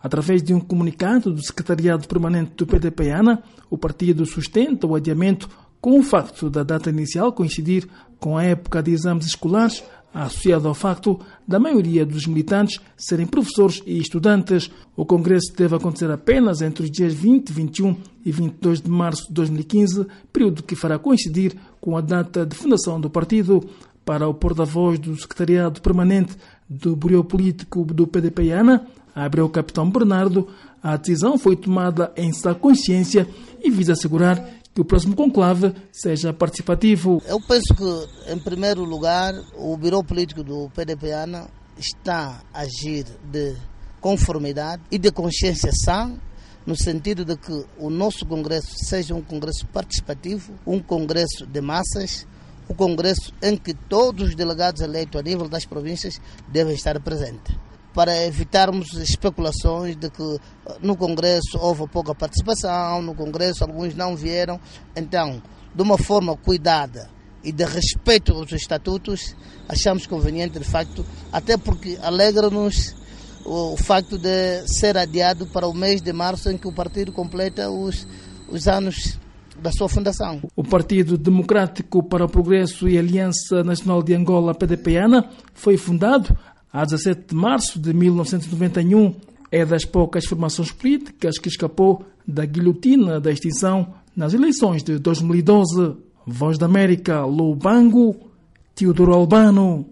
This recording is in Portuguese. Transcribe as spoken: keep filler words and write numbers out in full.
Através de um comunicado do Secretariado Permanente do P D P A N A, o partido sustenta o adiamento com o facto da data inicial coincidir com a época de exames escolares, associado ao facto da maioria dos militantes serem professores e estudantes. O congresso deve acontecer apenas entre os dias vinte, vinte e um e vinte e dois de março de dois mil e quinze, período que fará coincidir com a data de fundação do partido. Para o porta-voz do Secretariado Permanente do Bureau Político do P D P A N A, abre o capitão Bernardo, a decisão foi tomada em sã consciência e visa assegurar que o próximo conclave seja participativo. Eu penso que, em primeiro lugar, o Bureau Político do P D P A N A está a agir de conformidade e de consciência sã, no sentido de que o nosso congresso seja um congresso participativo, um congresso de massas, um congresso em que todos os delegados eleitos a nível das províncias devem estar presentes, para evitarmos especulações de que no Congresso houve pouca participação, no Congresso alguns não vieram. Então, de uma forma cuidada e de respeito aos estatutos, achamos conveniente, de facto, até porque alegra-nos o facto de ser adiado para o mês de março, em que o partido completa os, os anos da sua fundação. O Partido Democrático para o Progresso e Aliança Nacional de Angola, P D P A N A, foi fundado a dezassete de março de mil novecentos e noventa e um, é das poucas formações políticas que escapou da guilhotina da extinção nas eleições de dois mil e doze. Voz da América, Lubango, Teodoro Albano.